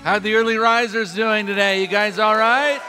How are the early risers doing today? You guys all right?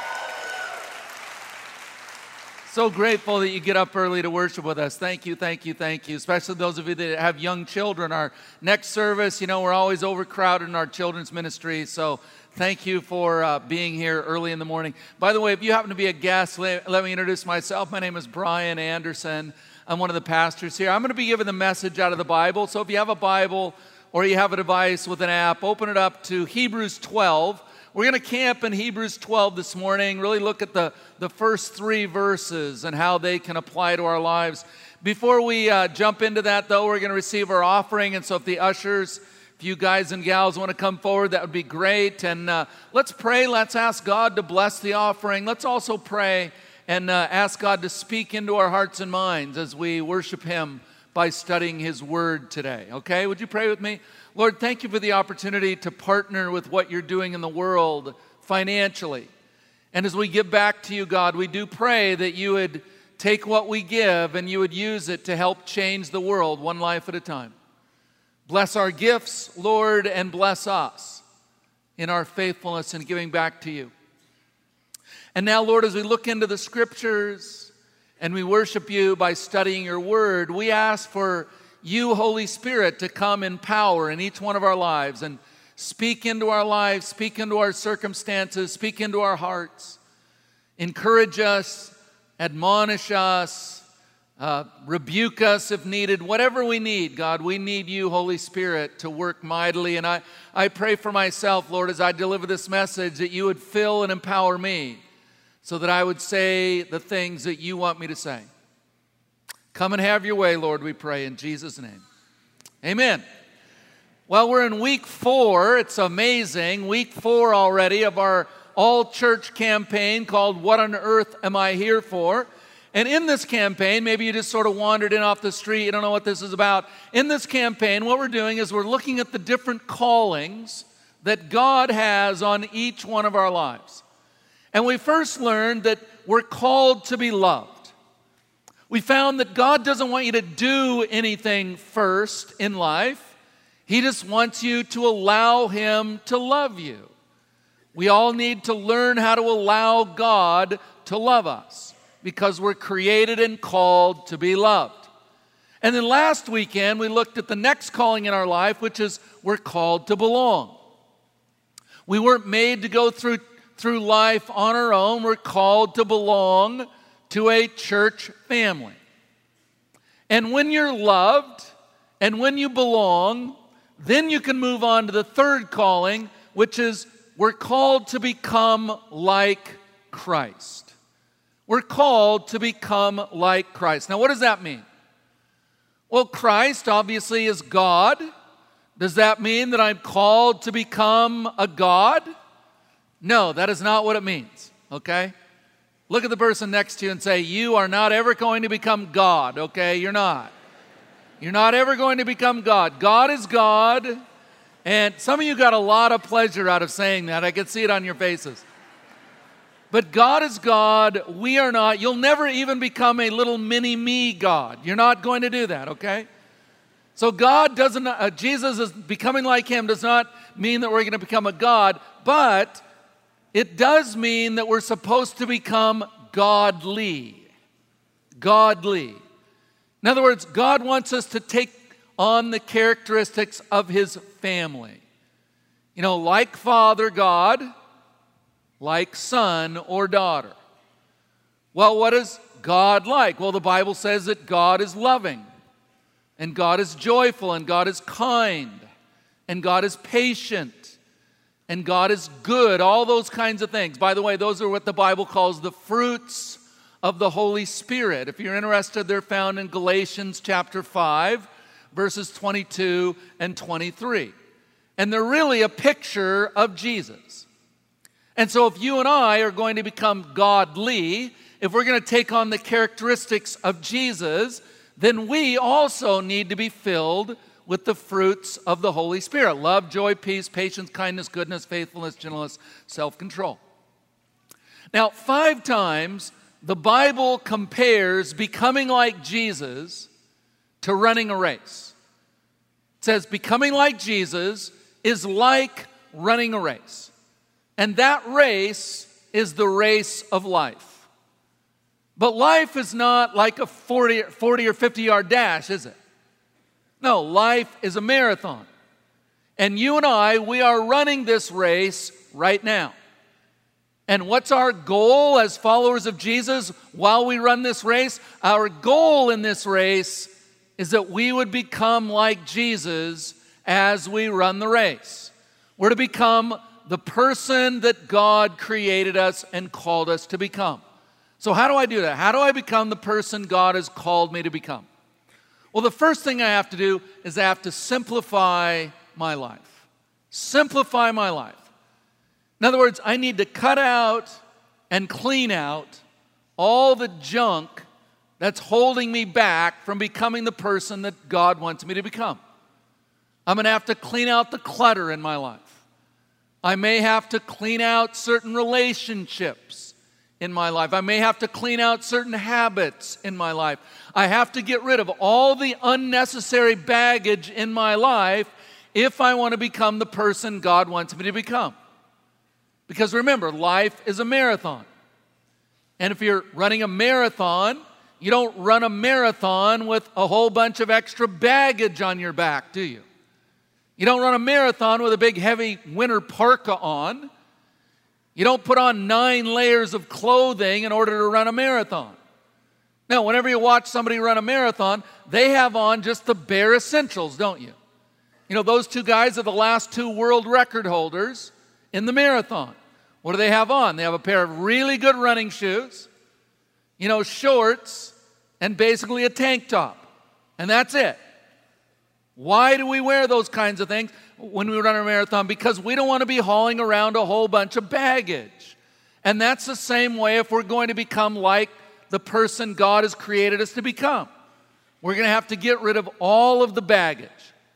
So grateful that you get up early to worship with us. Thank you, thank you, thank you. Especially those of you that have young children. Our next service, we're always overcrowded in our children's ministry. So thank you for being here early in the morning. By the way, if you happen to be a guest, let me introduce myself. My name is Brian Anderson. I'm one of the pastors here. I'm going to be giving the message out of the Bible. So if you have a Bible or you have a device with an app, open it up to Hebrews 12. We're going to camp in Hebrews 12 this morning, really look at the first 3 verses and how they can apply to our lives. Before we jump into that, though, we're going to receive our offering. And so if the ushers, if you guys and gals want to come forward, that would be great. And let's pray. Let's ask God to bless the offering. Let's also pray and ask God to speak into our hearts and minds as we worship Him by studying His Word today. Okay, would you pray with me? Lord, thank you for the opportunity to partner with what you're doing in the world financially. And as we give back to you, God, we do pray that you would take what we give and you would use it to help change the world one life at a time. Bless our gifts, Lord, and bless us in our faithfulness in giving back to you. And now, Lord, as we look into the Scriptures and we worship you by studying your word, we ask for you, Holy Spirit, to come in power in each one of our lives and speak into our lives, speak into our circumstances, speak into our hearts. Encourage us, admonish us, rebuke us if needed. Whatever we need, God, we need you, Holy Spirit, to work mightily. And I pray for myself, Lord, as I deliver this message, that you would fill and empower me so that I would say the things that you want me to say. Come and have your way, Lord, we pray in Jesus' name. Amen. Well, we're in week 4. It's amazing. Week 4 already of our all-church campaign called What on Earth Am I Here For? And in this campaign, maybe you just sort of wandered in off the street, you don't know what this is about. In this campaign, what we're doing is we're looking at the different callings that God has on each one of our lives. And we first learned that we're called to be loved. We found that God doesn't want you to do anything first in life. He just wants you to allow Him to love you. We all need to learn how to allow God to love us because we're created and called to be loved. And then last weekend, we looked at the next calling in our life, which is we're called to belong. We weren't made to go through life on our own. We're called to belong to a church family. And when you're loved and when you belong, then you can move on to the third calling, which is we're called to become like Christ. We're called to become like Christ. Now, what does that mean? Well, Christ obviously is God. Does that mean that I'm called to become a God? No, that is not what it means, okay? Look at the person next to you and say, you are not ever going to become God, okay? You're not. You're not ever going to become God. God is God, and some of you got a lot of pleasure out of saying that. I can see it on your faces. But God is God. We are not. You'll never even become a little mini-me God. You're not going to do that, okay? So God doesn't, Jesus is becoming like Him does not mean that we're going to become a God, but it does mean that we're supposed to become godly. Godly. In other words, God wants us to take on the characteristics of His family. Like Father God, like son or daughter. Well, what is God like? Well, the Bible says that God is loving, and God is joyful, and God is kind, and God is patient, and God is good, all those kinds of things. By the way, those are what the Bible calls the fruits of the Holy Spirit. If you're interested, they're found in Galatians chapter 5, verses 22 and 23. And they're really a picture of Jesus. And so if you and I are going to become godly, if we're going to take on the characteristics of Jesus, then we also need to be filled with the fruits of the Holy Spirit. Love, joy, peace, patience, kindness, goodness, faithfulness, gentleness, self-control. Now, 5 times the Bible compares becoming like Jesus to running a race. It says becoming like Jesus is like running a race. And that race is the race of life. But life is not like a 40 or 50-yard dash, is it? No, life is a marathon. And you and I, we are running this race right now. And what's our goal as followers of Jesus while we run this race? Our goal in this race is that we would become like Jesus as we run the race. We're to become the person that God created us and called us to become. So how do I do that? How do I become the person God has called me to become? Well, the first thing I have to do is I have to simplify my life. Simplify my life. In other words, I need to cut out and clean out all the junk that's holding me back from becoming the person that God wants me to become. I'm going to have to clean out the clutter in my life. I may have to clean out certain relationships in my life. I may have to clean out certain habits in my life. I have to get rid of all the unnecessary baggage in my life if I want to become the person God wants me to become. Because remember, life is a marathon. And if you're running a marathon, you don't run a marathon with a whole bunch of extra baggage on your back, do you? You don't run a marathon with a big heavy winter parka on. You don't put on 9 layers of clothing in order to run a marathon. Now, whenever you watch somebody run a marathon, they have on just the bare essentials, don't you? You know, those 2 guys are the last 2 world record holders in the marathon. What do they have on? They have a pair of really good running shoes, shorts, and basically a tank top. And that's it. Why do we wear those kinds of things when we run a marathon? Because we don't want to be hauling around a whole bunch of baggage. And that's the same way if we're going to become like the person God has created us to become. We're going to have to get rid of all of the baggage.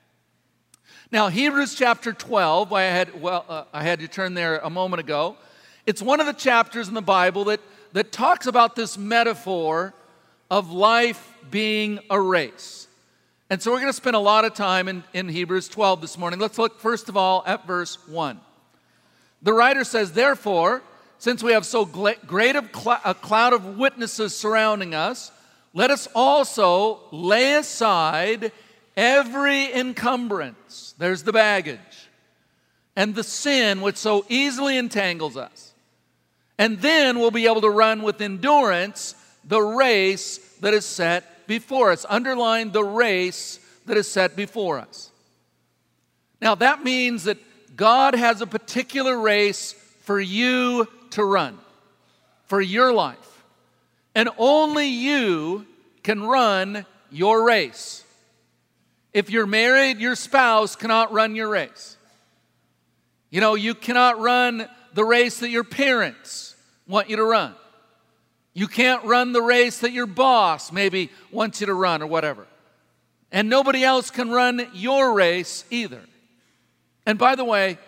Now, Hebrews chapter 12, I had you turn there a moment ago. It's one of the chapters in the Bible that talks about this metaphor of life being a race. And so we're going to spend a lot of time in Hebrews 12 this morning. Let's look first of all at verse 1. The writer says, "Therefore, since we have so great a cloud of witnesses surrounding us, let us also lay aside every encumbrance," there's the baggage, "and the sin which so easily entangles us. And then we'll be able to run with endurance the race that is set before us." Underline the race that is set before us. Now that means that God has a particular race for you to run, for your life. And only you can run your race. If you're married, your spouse cannot run your race. You cannot run the race that your parents want you to run. You can't run the race that your boss maybe wants you to run or whatever. And nobody else can run your race either. And by the way,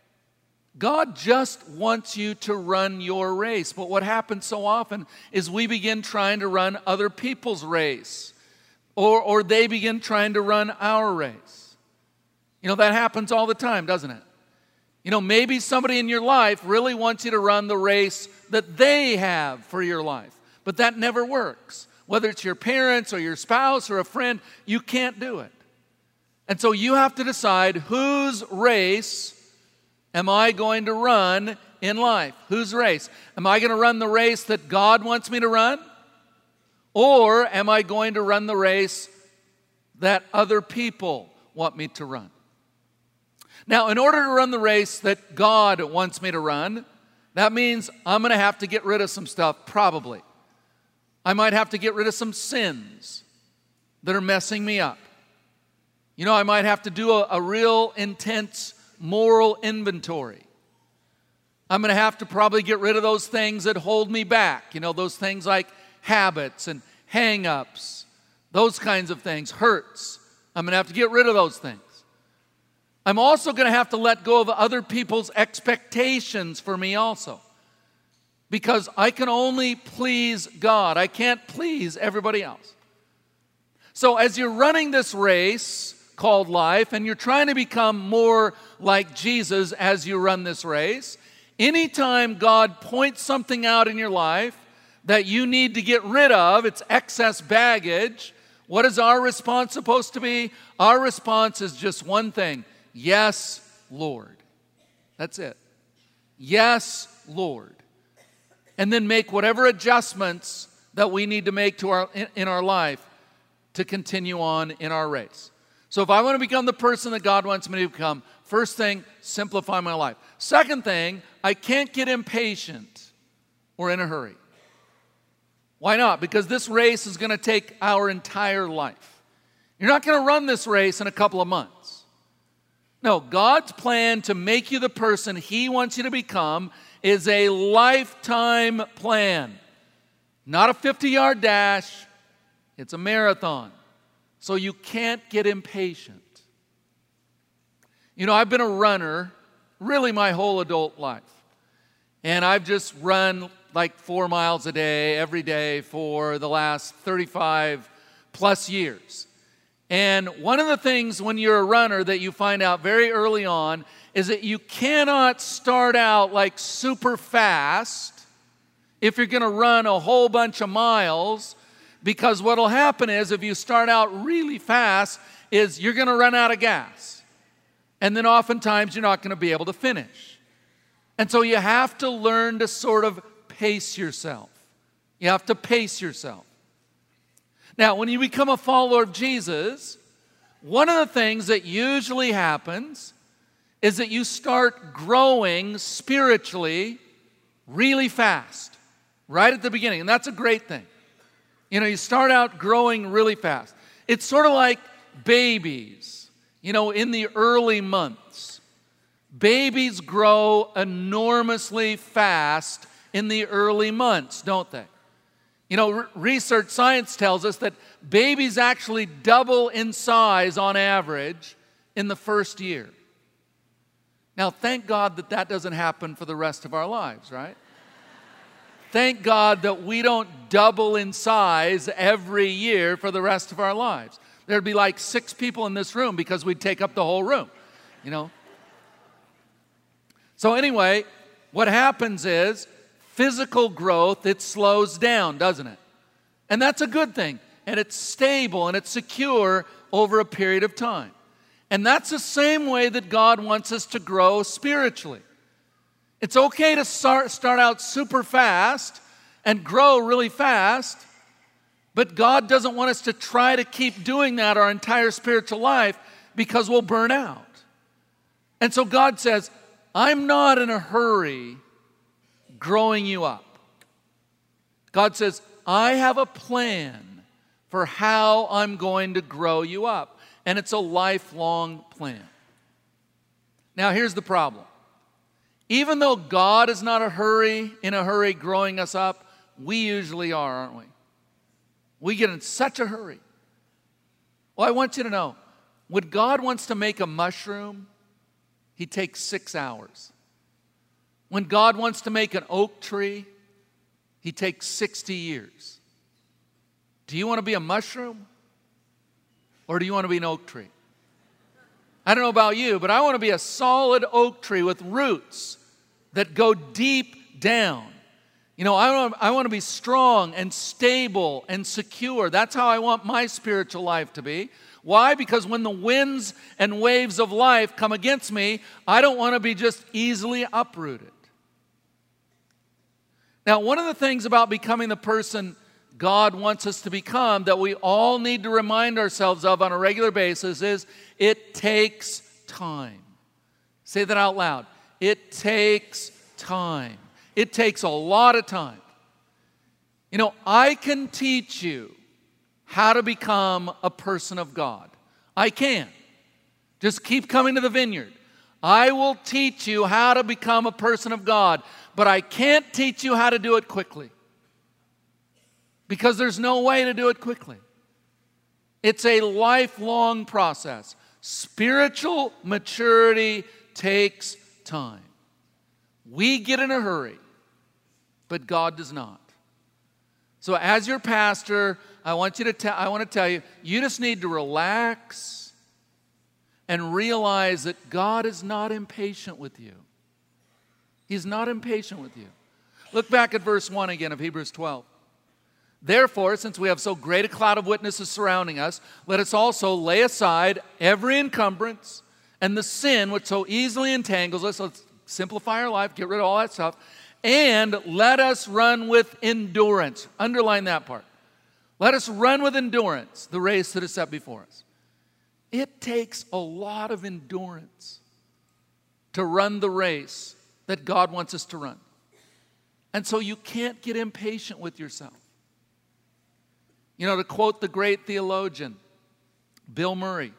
God just wants you to run your race. But what happens so often is we begin trying to run other people's race. Or they begin trying to run our race. That happens all the time, doesn't it? Maybe somebody in your life really wants you to run the race that they have for your life. But that never works. Whether it's your parents or your spouse or a friend, you can't do it. And so you have to decide, whose race am I going to run in life? Whose race? Am I going to run the race that God wants me to run? Or am I going to run the race that other people want me to run? Now, in order to run the race that God wants me to run, that means I'm going to have to get rid of some stuff, probably. I might have to get rid of some sins that are messing me up. I might have to do a real intense moral inventory. I'm going to have to probably get rid of those things that hold me back. Those things like habits and hang-ups, those kinds of things, hurts. I'm going to have to get rid of those things. I'm also going to have to let go of other people's expectations for me also. Because I can only please God. I can't please everybody else. So as you're running this race called life and you're trying to become more like Jesus as you run this race. Anytime God points something out in your life that you need to get rid of, it's excess baggage, what is our response supposed to be? Our response is just one thing: yes, Lord. That's it. Yes, Lord. And then make whatever adjustments that we need to make to in our life to continue on in our race. So if I want to become the person that God wants me to become, first thing, simplify my life. Second thing, I can't get impatient or in a hurry. Why not? Because this race is going to take our entire life. You're not going to run this race in a couple of months. No, God's plan to make you the person He wants you to become is a lifetime plan. Not a 50-yard dash, it's a marathon. So you can't get impatient. You know, I've been a runner really my whole adult life. And I've just run like 4 miles a day, every day for the last 35 plus years. And one of the things when you're a runner that you find out very early on is that you cannot start out like super fast if you're going to run a whole bunch of miles, because what will happen is if you start out really fast is you're going to run out of gas. And then oftentimes you're not going to be able to finish. And so you have to learn to sort of pace yourself. You have to pace yourself. Now, when you become a follower of Jesus, one of the things that usually happens is that you start growing spiritually really fast, right at the beginning. And that's a great thing. You know, you start out growing really fast. It's sort of like babies, you know, in the early months. Babies grow enormously fast in the early months, don't they? You know, research, science tells us that babies actually double in size on average in the first year. Now, thank God that that doesn't happen for the rest of our lives, right? Thank God that we don't double in size every year for the rest of our lives. There'd be like 6 people in this room because we'd take up the whole room, you know. So anyway, what happens is physical growth, it slows down, doesn't it? And that's a good thing. And it's stable and it's secure over a period of time. And that's the same way that God wants us to grow spiritually. It's okay to start out super fast and grow really fast, but God doesn't want us to try to keep doing that our entire spiritual life because we'll burn out. And so God says, I'm not in a hurry growing you up. God says, I have a plan for how I'm going to grow you up. And it's a lifelong plan. Now, here's the problem. Even though God is not in a hurry growing us up, we usually are, aren't we? We get in such a hurry. Well, I want you to know, when God wants to make a mushroom, He takes 6 hours. When God wants to make an oak tree, He takes 60 years. Do you want to be a mushroom? Or do you want to be an oak tree? I don't know about you, but I want to be a solid oak tree with roots that go deep down. You know, I want to be strong and stable and secure. That's how I want my spiritual life to be. Why? Because when the winds and waves of life come against me, I don't want to be just easily uprooted. Now, one of the things about becoming the person God wants us to become that we all need to remind ourselves of on a regular basis is it takes time. Say that out loud. It takes time. It takes a lot of time. You know, I can teach you how to become a person of God. I can. Just keep coming to the vineyard. I will teach you how to become a person of God, but I can't teach you how to do it quickly. Because there's no way to do it quickly. It's a lifelong process. Spiritual maturity takes time. We get in a hurry, but God does not. So as your pastor, I want to tell you, you just need to relax and realize that God is not impatient with you. He's not impatient with you. Look back at verse 1 again of Hebrews 12. Therefore, since we have so great a cloud of witnesses surrounding us, let us also lay aside every encumbrance and the sin which so easily entangles us. Let's simplify our life, get rid of all that stuff, and let us run with endurance. Underline that part. Let us run with endurance the race that is set before us. It takes a lot of endurance to run the race that God wants us to run. And so you can't get impatient with yourself. You know, to quote the great theologian, Bill Murray,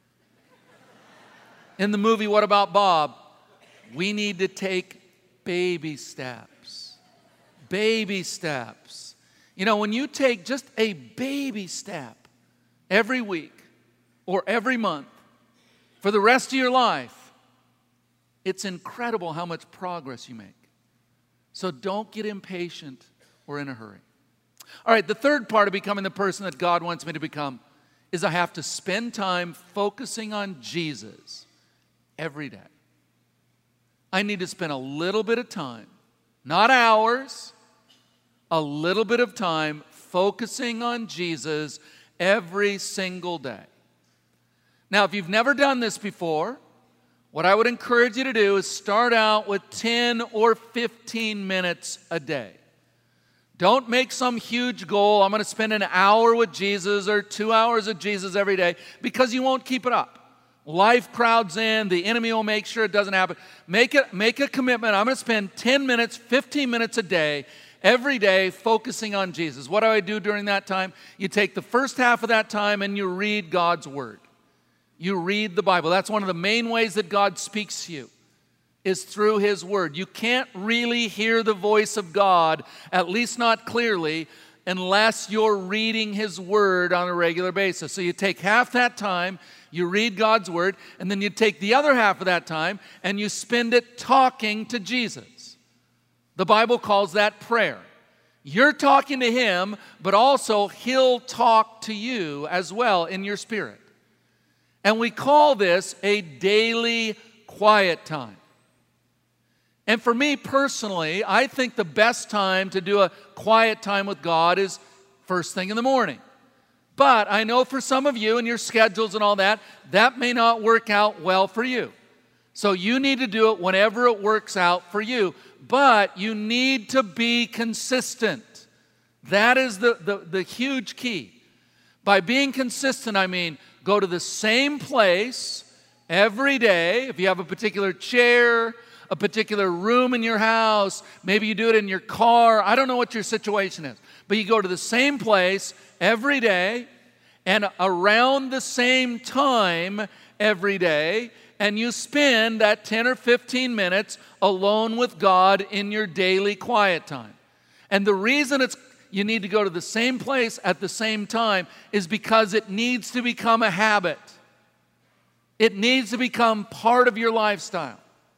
in the movie What About Bob, we need to take baby steps. Baby steps. You know, when you take just a baby step every week or every month for the rest of your life, it's incredible how much progress you make. So don't get impatient or in a hurry. All right, the third part of becoming the person that God wants me to become is I have to spend time focusing on Jesus every day. I need to spend a little bit of time, not hours, a little bit of time focusing on Jesus every single day. Now, if you've never done this before, what I would encourage you to do is start out with 10 or 15 minutes a day. Don't make some huge goal, I'm going to spend an hour with Jesus or 2 hours with Jesus every day, because you won't keep it up. Life crowds in, the enemy will make sure it doesn't happen. Make a commitment, I'm going to spend 10 minutes, 15 minutes a day, every day, focusing on Jesus. What do I do during that time? You take the first half of that time and you read God's Word. You read the Bible. That's one of the main ways that God speaks to you, is through His Word. You can't really hear the voice of God, at least not clearly, unless you're reading His Word on a regular basis. So you take half that time, you read God's Word, and then you take the other half of that time and you spend it talking to Jesus. The Bible calls that prayer. You're talking to Him, but also He'll talk to you as well in your spirit. And we call this a daily quiet time. And for me personally, I think the best time to do a quiet time with God is first thing in the morning. But I know for some of you and your schedules and all that, that may not work out well for you. So you need to do it whenever it works out for you. But you need to be consistent. That is the huge key. By being consistent, I mean go to the same place every day. If you have a particular chair, a particular room in your house, maybe you do it in your car. I don't know what your situation is. But you go to the same place every day and around the same time every day, and you spend that 10 or 15 minutes alone with God in your daily quiet time. And the reason you need to go to the same place at the same time is because it needs to become a habit. It needs to become part of your lifestyle.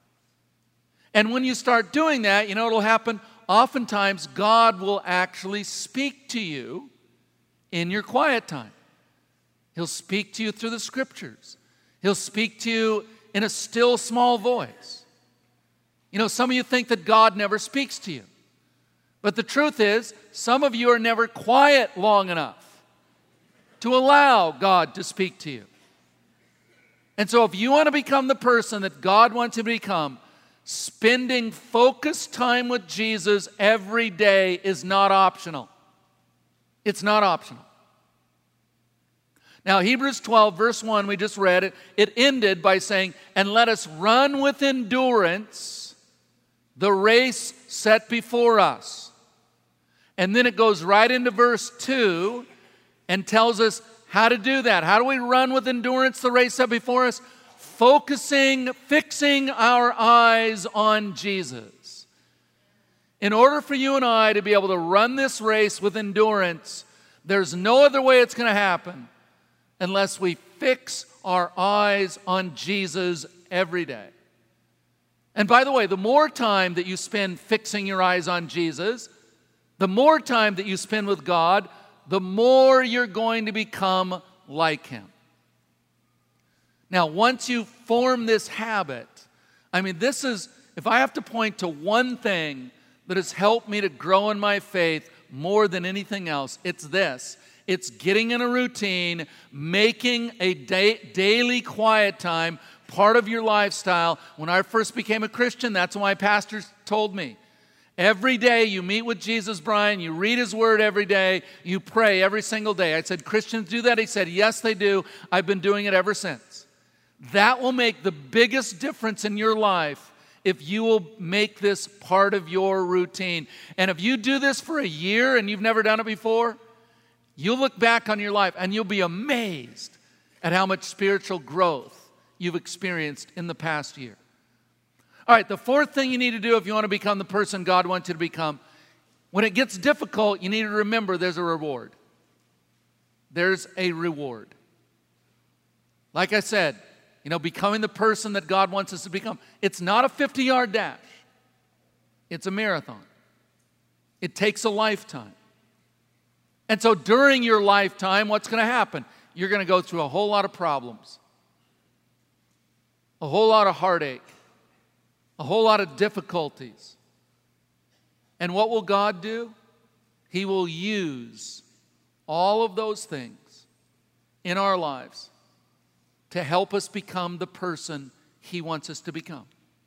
And when you start doing that, you know what will happen? Oftentimes, God will actually speak to you in your quiet time. He'll speak to you through the Scriptures. He'll speak to you in a still, small voice. You know, some of you think that God never speaks to you. But the truth is, some of you are never quiet long enough to allow God to speak to you. And so if you want to become the person that God wants you to become, spending focused time with Jesus every day is not optional. It's not optional. Now, Hebrews 12, verse 1, we just read it. It ended by saying, and let us run with endurance the race set before us. And then it goes right into verse 2 and tells us how to do that. How do we run with endurance the race set before us? Fixing our eyes on Jesus. In order for you and I to be able to run this race with endurance, there's no other way it's going to happen unless we fix our eyes on Jesus every day. And by the way, the more time that you spend fixing your eyes on Jesus, the more time that you spend with God, the more you're going to become like Him. Now, once you form this habit, this is, if I have to point to one thing that has helped me to grow in my faith more than anything else, it's this. It's getting in a routine, making a daily quiet time part of your lifestyle. When I first became a Christian, that's what my pastor told me. Every day you meet with Jesus, Brian, you read His Word every day, you pray every single day. I said, Christians do that? He said, yes, they do. I've been doing it ever since. That will make the biggest difference in your life if you will make this part of your routine. And if you do this for a year and you've never done it before, you'll look back on your life and you'll be amazed at how much spiritual growth you've experienced in the past year. All right, the fourth thing you need to do if you want to become the person God wants you to become, when it gets difficult, you need to remember there's a reward. There's a reward. Like I said, becoming the person that God wants us to become, it's not a 50-yard dash. It's a marathon. It takes a lifetime. And so during your lifetime, what's going to happen? You're going to go through a whole lot of problems, a whole lot of heartache, a whole lot of difficulties. And what will God do? He will use all of those things in our lives to help us become the person He wants us to become.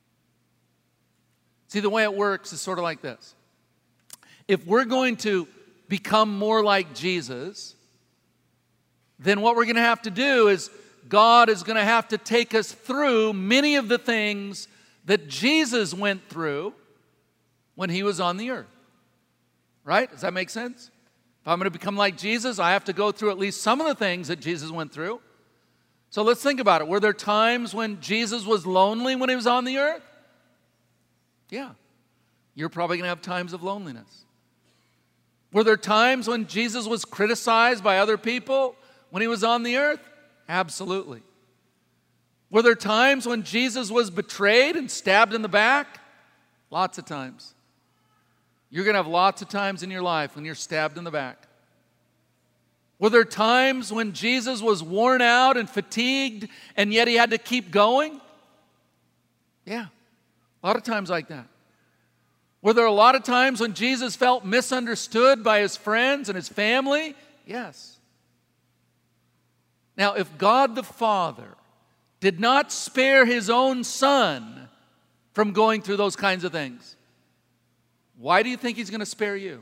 See, the way it works is sort of like this. If we're going to become more like Jesus, then what we're going to have to do is God is going to have to take us through many of the things that Jesus went through when He was on the earth. Right? Does that make sense? If I'm going to become like Jesus, I have to go through at least some of the things that Jesus went through. So let's think about it. Were there times when Jesus was lonely when He was on the earth? Yeah. You're probably going to have times of loneliness. Were there times when Jesus was criticized by other people when He was on the earth? Absolutely. Were there times when Jesus was betrayed and stabbed in the back? Lots of times. You're going to have lots of times in your life when you're stabbed in the back. Were there times when Jesus was worn out and fatigued and yet He had to keep going? Yeah, a lot of times like that. Were there a lot of times when Jesus felt misunderstood by His friends and His family? Yes. Now, if God the Father did not spare His own Son from going through those kinds of things, why do you think He's going to spare you?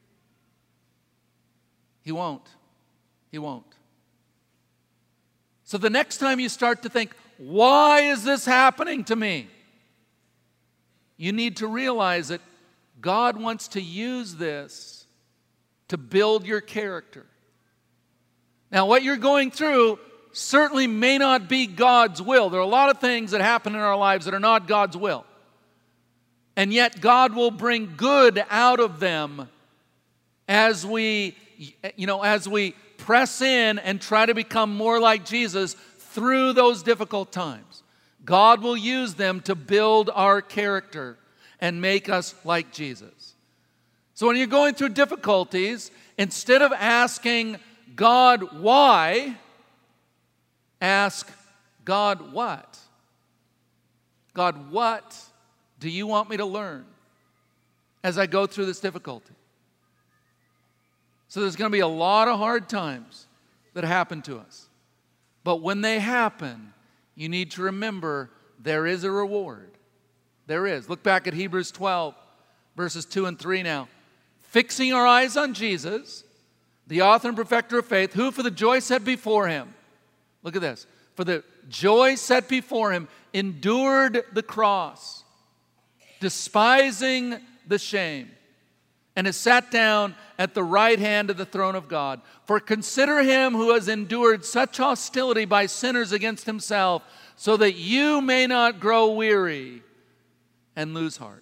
He won't. He won't. So the next time you start to think, why is this happening to me? You need to realize that God wants to use this to build your character. Now, what you're going through certainly may not be God's will. There are a lot of things that happen in our lives that are not God's will. And yet God will bring good out of them as we press in and try to become more like Jesus through those difficult times. God will use them to build our character and make us like Jesus. So when you're going through difficulties, instead of asking God why, ask God what? God, what do you want me to learn as I go through this difficulty? So there's going to be a lot of hard times that happen to us. But when they happen, you need to remember there is a reward. There is. Look back at Hebrews 12, verses 2 and 3 now. Fixing our eyes on Jesus, the author and perfecter of faith, who for the joy set before Him, look at this, for the joy set before Him, endured the cross, despising the shame, and is sat down at the right hand of the throne of God. For consider Him who has endured such hostility by sinners against Himself, so that you may not grow weary and lose heart.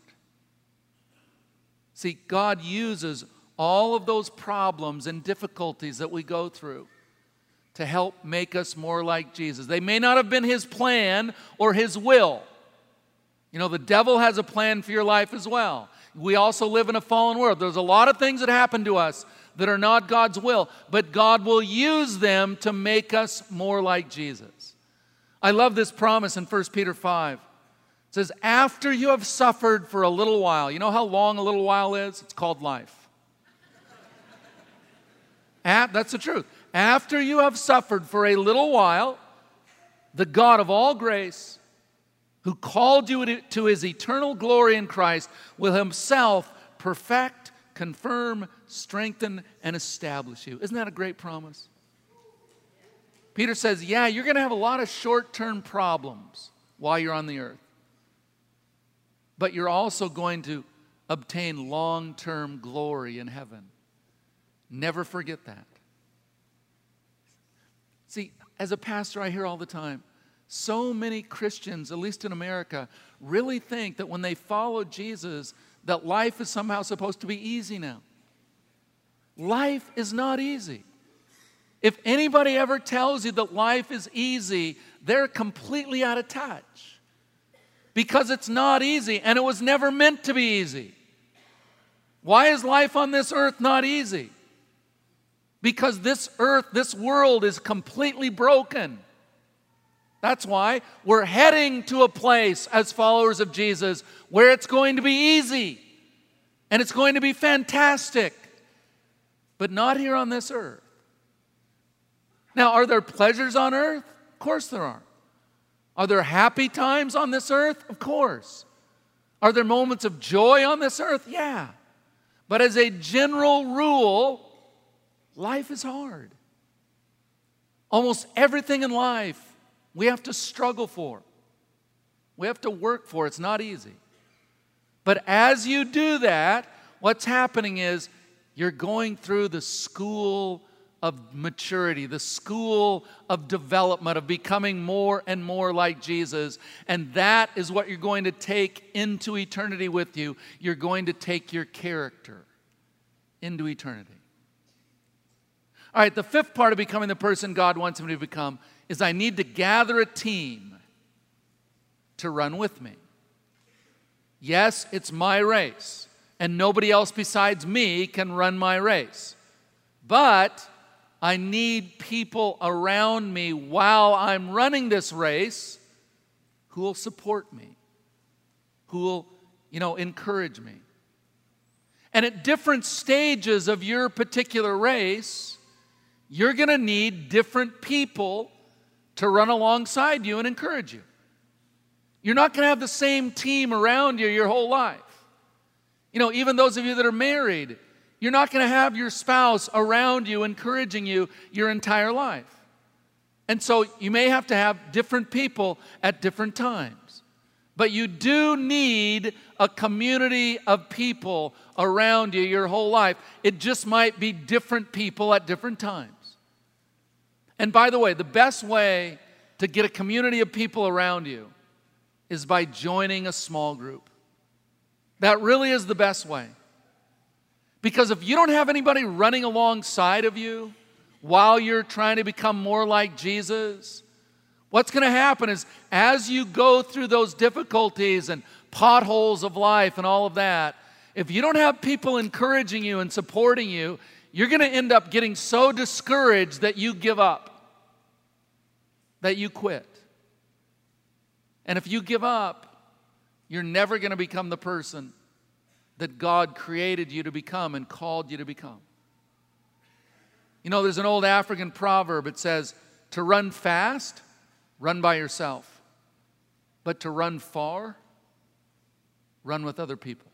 See, God uses all of those problems and difficulties that we go through to help make us more like Jesus. They may not have been His plan or His will. You know, the devil has a plan for your life as well. We also live in a fallen world. There's a lot of things that happen to us that are not God's will, but God will use them to make us more like Jesus. I love this promise in 1 Peter 5. It says, after you have suffered for a little while. You know how long a little while is? It's called life. That's the truth. After you have suffered for a little while, the God of all grace, who called you to his eternal glory in Christ, will himself perfect, confirm, strengthen, and establish you. Isn't that a great promise? Peter says, yeah, you're going to have a lot of short-term problems while you're on the earth. But you're also going to obtain long-term glory in heaven. Never forget that. See, as a pastor, I hear all the time, so many Christians, at least in America, really think that when they follow Jesus, that life is somehow supposed to be easy now. Life is not easy. If anybody ever tells you that life is easy, they're completely out of touch. Because it's not easy, and it was never meant to be easy. Why is life on this earth not easy? Because this earth, this world is completely broken. That's why we're heading to a place as followers of Jesus where it's going to be easy and it's going to be fantastic, but not here on this earth. Now, are there pleasures on earth? Of course there are. Are there happy times on this earth? Of course. Are there moments of joy on this earth? Yeah. But as a general rule, life is hard. Almost everything in life we have to struggle for. We have to work for. It's not easy. But as you do that, what's happening is you're going through the school of maturity, the school of development, of becoming more and more like Jesus. And that is what you're going to take into eternity with you. You're going to take your character into eternity. All right, the fifth part of becoming the person God wants me to become is I need to gather a team to run with me. Yes, it's my race, and nobody else besides me can run my race. But I need people around me while I'm running this race who will support me, who will, encourage me. And at different stages of your particular race, you're going to need different people to run alongside you and encourage you. You're not going to have the same team around you your whole life. Even those of you that are married, you're not going to have your spouse around you encouraging you your entire life. And so you may have to have different people at different times. But you do need a community of people around you your whole life. It just might be different people at different times. And by the way, the best way to get a community of people around you is by joining a small group. That really is the best way. Because if you don't have anybody running alongside of you while you're trying to become more like Jesus, what's going to happen is as you go through those difficulties and potholes of life and all of that, if you don't have people encouraging you and supporting you, you're going to end up getting so discouraged that you give up, that you quit. And if you give up, you're never going to become the person that God created you to become and called you to become. There's an old African proverb. It says, to run fast, run by yourself. But to run far, run with other people.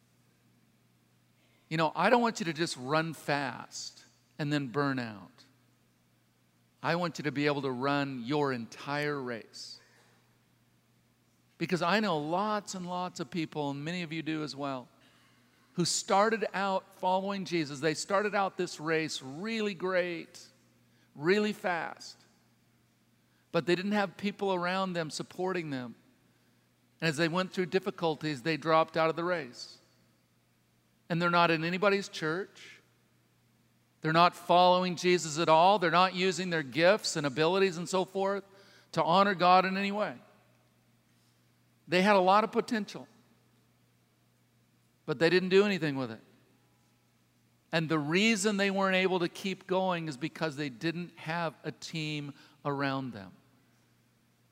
I don't want you to just run fast and then burn out. I want you to be able to run your entire race. Because I know lots and lots of people, and many of you do as well, who started out following Jesus. They started out this race really great, really fast. But they didn't have people around them supporting them. And as they went through difficulties, they dropped out of the race. And they're not in anybody's church. They're not following Jesus at all. They're not using their gifts and abilities and so forth to honor God in any way. They had a lot of potential, but they didn't do anything with it. And the reason they weren't able to keep going is because they didn't have a team around them.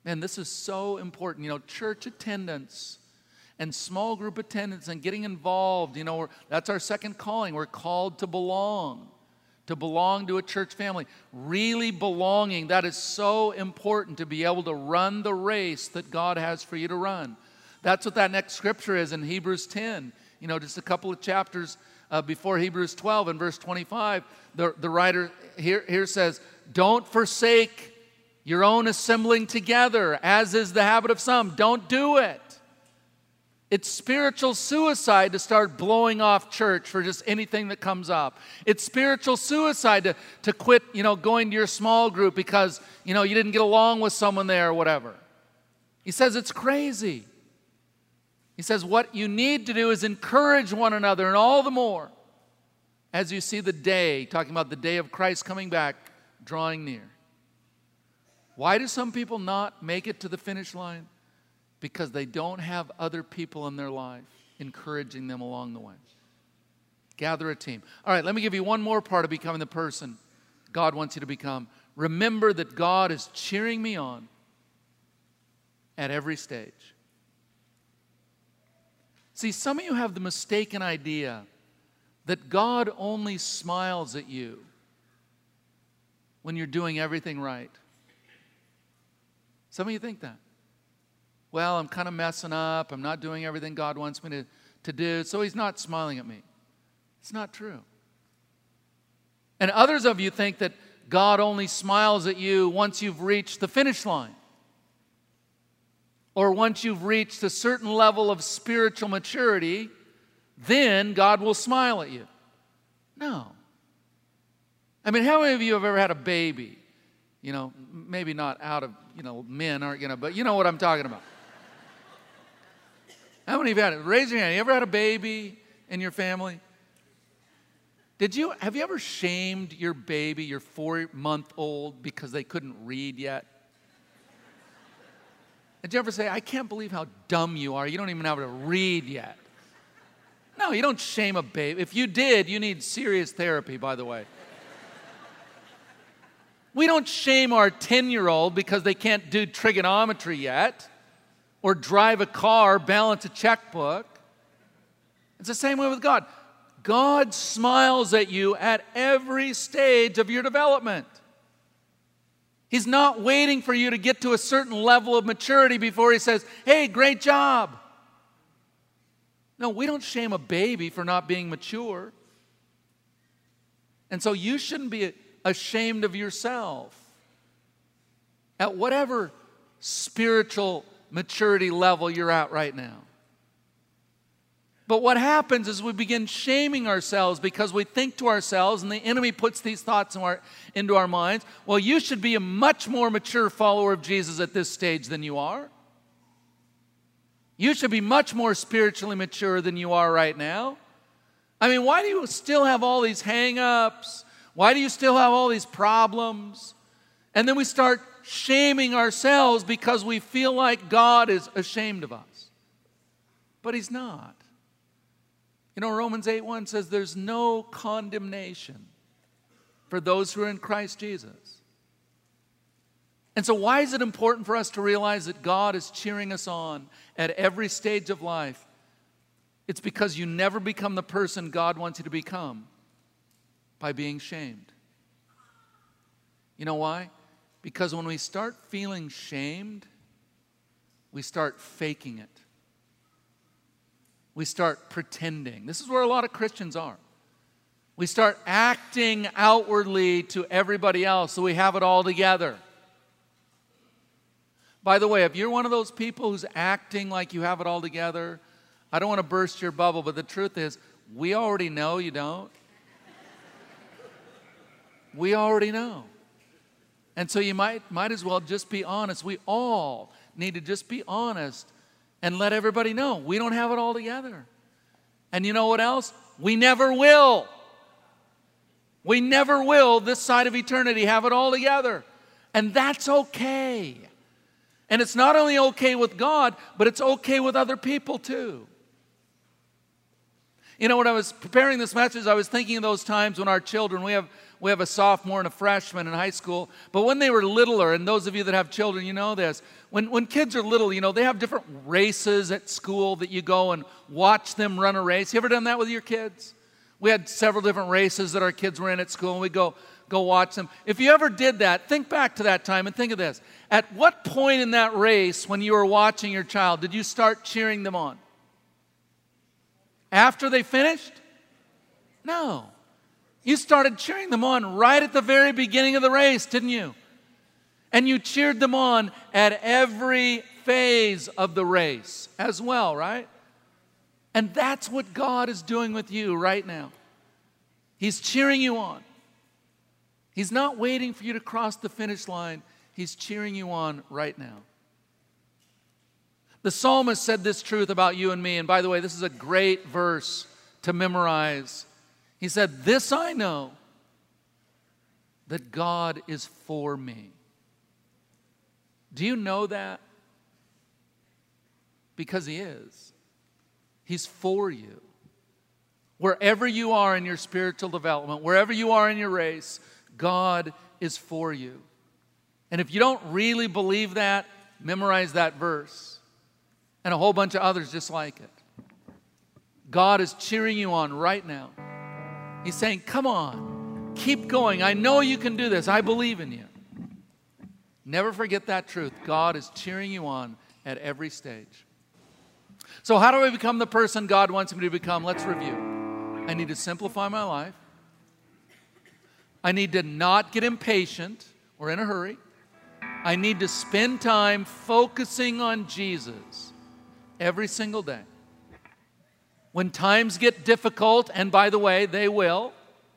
Man, this is so important. Church attendance and small group attendance and getting involved. That's our second calling. We're called to belong to a church family. Really belonging, that is so important to be able to run the race that God has for you to run. That's what that next scripture is in Hebrews 10. Just a couple of chapters before Hebrews 12 in verse 25, the writer here says, don't forsake your own assembling together, as is the habit of some. Don't do it. It's spiritual suicide to start blowing off church for just anything that comes up. It's spiritual suicide to quit, going to your small group because, you didn't get along with someone there or whatever. He says it's crazy. He says what you need to do is encourage one another, and all the more as you see the day, talking about the day of Christ coming back, drawing near. Why do some people not make it to the finish line? Because they don't have other people in their life encouraging them along the way. Gather a team. All right, let me give you one more part of becoming the person God wants you to become. Remember that God is cheering me on at every stage. See, some of you have the mistaken idea that God only smiles at you when you're doing everything right. Some of you think that. Well, I'm kind of messing up. I'm not doing everything God wants me to do, so He's not smiling at me. It's not true. And others of you think that God only smiles at you once you've reached the finish line, or once you've reached a certain level of spiritual maturity, then God will smile at you. No. I mean, how many of you have ever had a baby? Maybe not out of, men aren't but you know what I'm talking about. How many of you had it? Raise your hand. You ever had a baby in your family? Have you ever shamed your baby, your 4-month-old, because they couldn't read yet? Did you ever say, I can't believe how dumb you are. You don't even know how to read yet. No, you don't shame a baby. If you did, you need serious therapy, by the way. We don't shame our 10-year-old because they can't do trigonometry yet, or drive a car, balance a checkbook. It's the same way with God. God smiles at you at every stage of your development. He's not waiting for you to get to a certain level of maturity before He says, hey, great job. No, we don't shame a baby for not being mature. And so you shouldn't be ashamed of yourself at whatever spiritual maturity level you're at right now. But what happens is we begin shaming ourselves because we think to ourselves, and the enemy puts these thoughts into our minds, well, you should be a much more mature follower of Jesus at this stage than you are. You should be much more spiritually mature than you are right now. I mean, why do you still have all these hang-ups? Why do you still have all these problems? And then we start shaming ourselves because we feel like God is ashamed of us. But He's not. Romans 8:1 says there's no condemnation for those who are in Christ Jesus. And so why is it important for us to realize that God is cheering us on at every stage of life? It's because you never become the person God wants you to become by being shamed. You know why? Because when we start feeling shamed, we start faking it. We start pretending. This is where a lot of Christians are. We start acting outwardly to everybody else so we have it all together. By the way, if you're one of those people who's acting like you have it all together, I don't want to burst your bubble, but the truth is, we already know you don't. We already know. And so you might as well just be honest. We all need to just be honest and let everybody know we don't have it all together. And you know what else? We never will. We never will, this side of eternity, have it all together. And that's okay. And it's not only okay with God, but it's okay with other people too. When I was preparing this message, I was thinking of those times when our children, we have We have a sophomore and a freshman in high school. But when they were littler, and those of you that have children, you know this, when kids are little, you know, they have different races at school that you go and watch them run a race. You ever done that with your kids? We had several different races that our kids were in at school, and we'd go watch them. If you ever did that, think back to that time and think of this. At what point in that race, when you were watching your child, did you start cheering them on? After they finished? No. You started cheering them on right at the very beginning of the race, didn't you? And you cheered them on at every phase of the race as well, right? And that's what God is doing with you right now. He's cheering you on. He's not waiting for you to cross the finish line. He's cheering you on right now. The psalmist said this truth about you and me. And by the way, this is a great verse to memorize. He said, "This I know, that God is for me." Do you know that? Because He is. He's for you. Wherever you are in your spiritual development, wherever you are in your race, God is for you. And if you don't really believe that, memorize that verse and a whole bunch of others just like it. God is cheering you on right now. He's saying, come on, keep going. I know you can do this. I believe in you. Never forget that truth. God is cheering you on at every stage. So how do I become the person God wants me to become? Let's review. I need to simplify my life. I need to not get impatient or in a hurry. I need to spend time focusing on Jesus every single day. When times get difficult, and by the way, they will,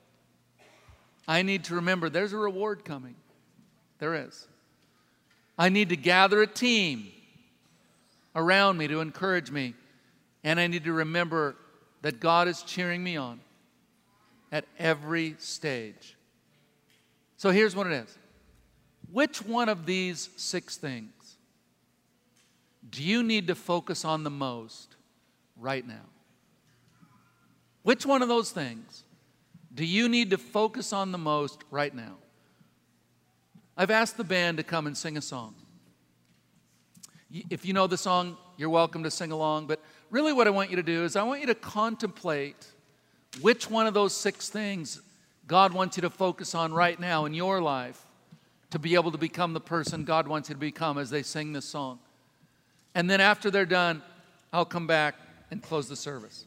I need to remember there's a reward coming. There is. I need to gather a team around me to encourage me, and I need to remember that God is cheering me on at every stage. So here's what it is. Which one of these 6 things do you need to focus on the most right now? Which one of those things do you need to focus on the most right now? I've asked the band to come and sing a song. If you know the song, you're welcome to sing along. But really what I want you to do is I want you to contemplate which one of those 6 things God wants you to focus on right now in your life to be able to become the person God wants you to become as they sing this song. And then after they're done, I'll come back and close the service.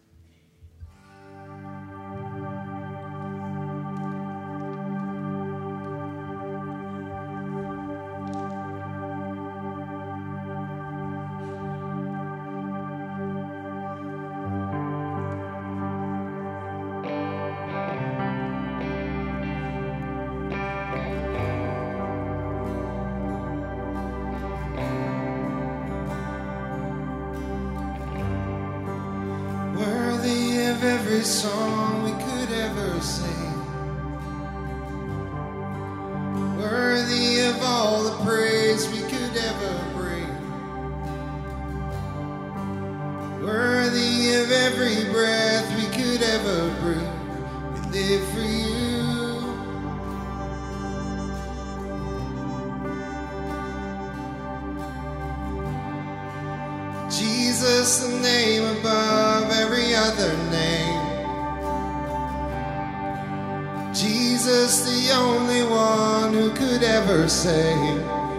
Every song we could ever sing, worthy of all the praise we could ever bring, worthy of every breath we could ever breathe. We live for you. Jesus, the name above every other name. Jesus, the only one who could ever save.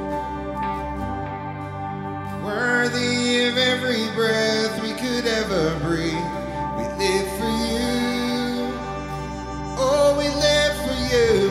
Worthy of every breath we could ever breathe. We live for you. Oh, we live for you.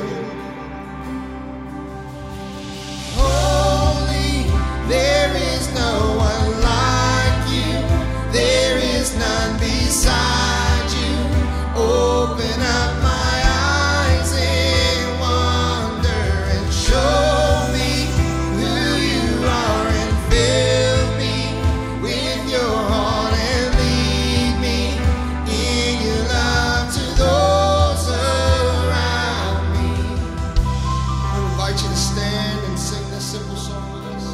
Holy, there is no one like you. There is none beside you. Open up my eyes in wonder and show me who you are and fill me with your heart and lead me in your love to those around me. I invite you to stand and sing this simple song with us.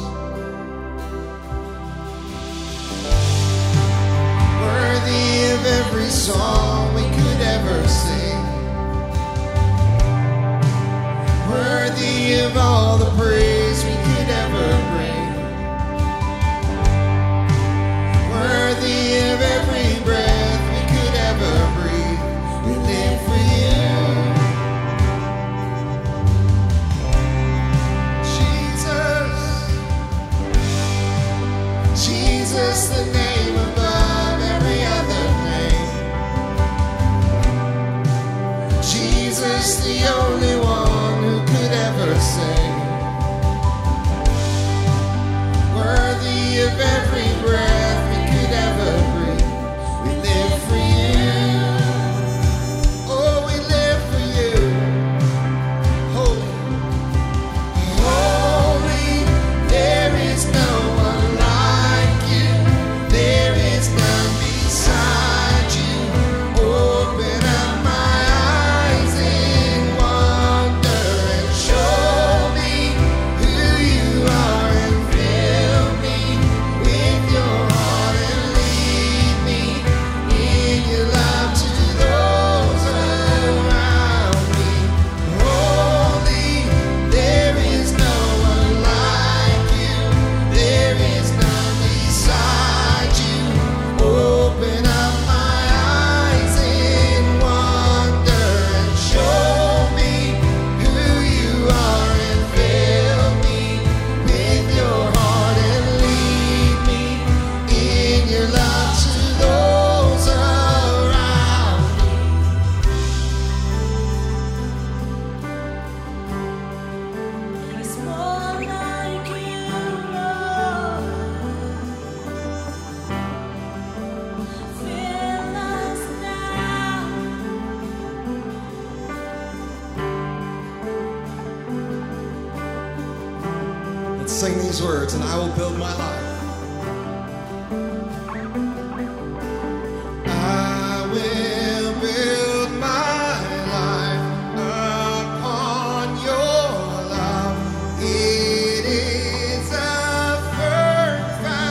Worthy of every sing these words, and I will build my life. I will build my life upon your love. It is a firm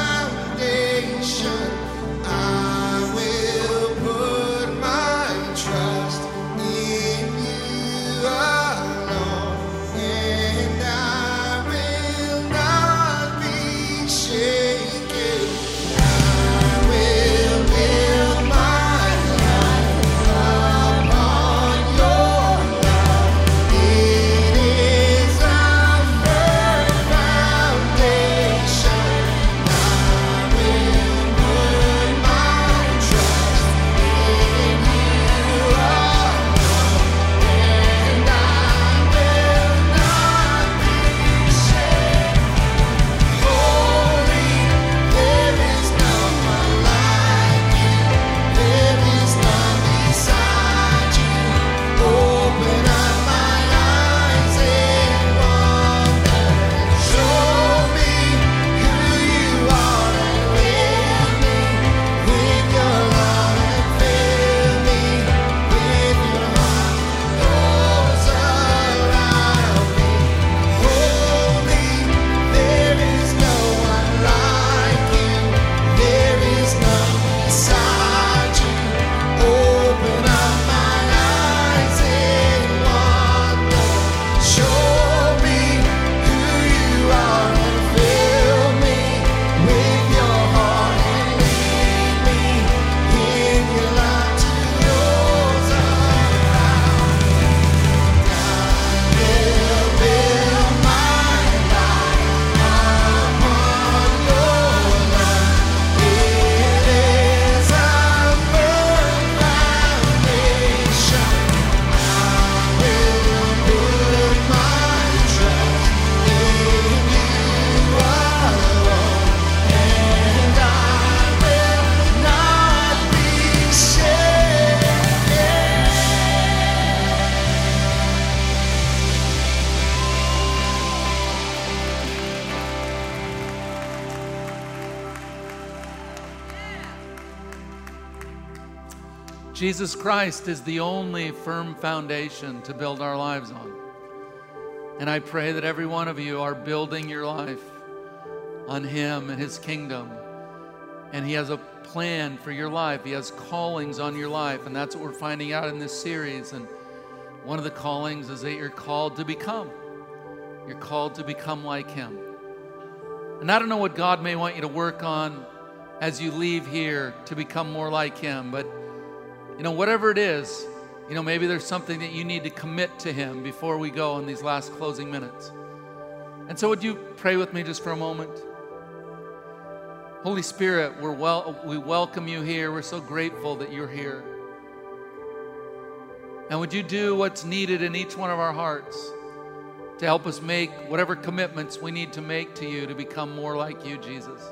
foundation. I will put my trust in you alone, and I will not be shaken. I will build my life upon your love. It is a firm foundation. I will put my trust in you alone, and I will not be shaken. Holy, there is no one like you. There is none beside you. Open up my eyes in wonder. Show me who you are and fill me with your love and fill me with your heart. Those around me. Holy, there is no one like you. There is none beside you. Open up my eyes in wonder. Show me who you are and fill me with your heart and lead me in your light to those around. I will build my life upon your love. It is a firm foundation. I will put my trust in you alone, and I will not be shaken. Jesus Christ is the only firm foundation to build our lives on. And I pray that every one of you are building your life on Him and His kingdom. And He has a plan for your life. He has callings on your life. And that's what we're finding out in this series. And one of the callings is that you're called to become. You're called to become like Him. And I don't know what God may want you to work on as you leave here to become more like Him. But whatever it is, maybe there's something that you need to commit to Him before we go in these last closing minutes. And so would you pray with me just for a moment? Holy Spirit, we welcome you here. We're so grateful that you're here. And would you do what's needed in each one of our hearts to help us make whatever commitments we need to make to you to become more like you, Jesus?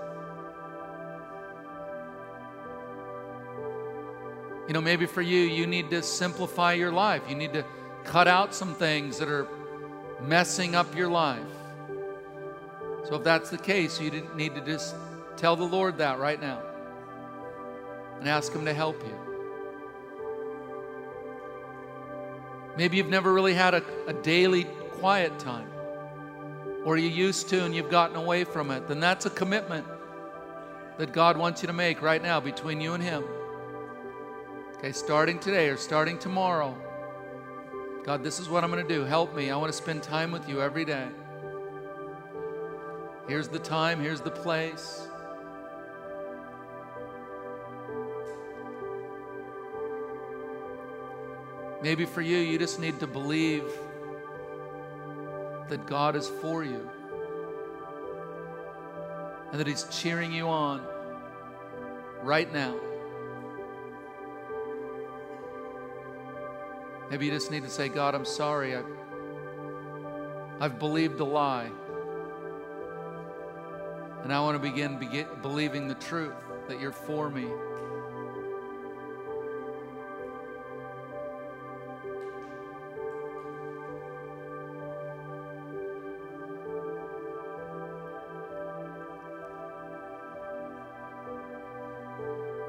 Maybe for you need to simplify your life. You need to cut out some things that are messing up your life. So if that's the case, you need to just tell the Lord that right now and ask Him to help you. Maybe you've never really had a daily quiet time, or you used to and you've gotten away from it. Then that's a commitment that God wants you to make right now between you and Him. Okay, starting today or starting tomorrow, God, this is what I'm going to do. Help me. I want to spend time with you every day. Here's the time. Here's the place. Maybe for you, you just need to believe that God is for you and that He's cheering you on right now. Maybe you just need to say, God, I'm sorry. I've believed a lie. And I want to begin believing the truth that you're for me.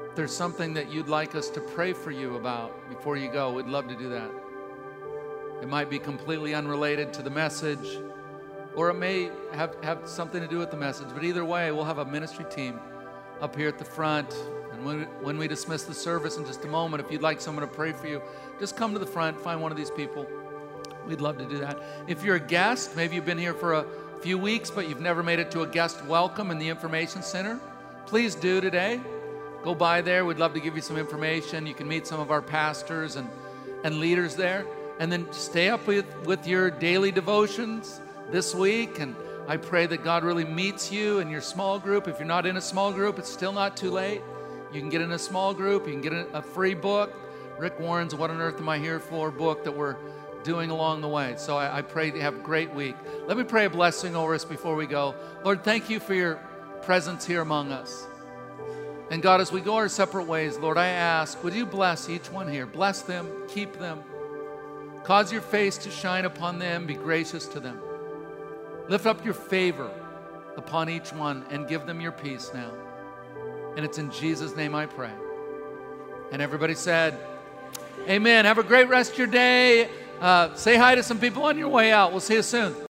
If there's something that you'd like us to pray for you about before you go, we'd love to do that. It might be completely unrelated to the message, or it may have something to do with the message. But either way, we'll have a ministry team up here at the front. And when we dismiss the service in just a moment, if you'd like someone to pray for you, just come to the front, find one of these people. We'd love to do that. If you're a guest, maybe you've been here for a few weeks, but you've never made it to a guest welcome in the information center, please do today. Go by there. We'd love to give you some information. You can meet some of our pastors and leaders there. And then stay up with your daily devotions this week. And I pray that God really meets you in your small group. If you're not in a small group, it's still not too late. You can get in a small group. You can get a free book. Rick Warren's What on Earth Am I Here For book that we're doing along the way. So I pray you have a great week. Let me pray a blessing over us before we go. Lord, thank you for your presence here among us. And God, as we go our separate ways, Lord, I ask, would you bless each one here? Bless them, keep them. Cause your face to shine upon them, be gracious to them. Lift up your favor upon each one and give them your peace now. And it's in Jesus' name I pray. And everybody said, amen. Have a great rest of your day. Say hi to some people on your way out. We'll see you soon.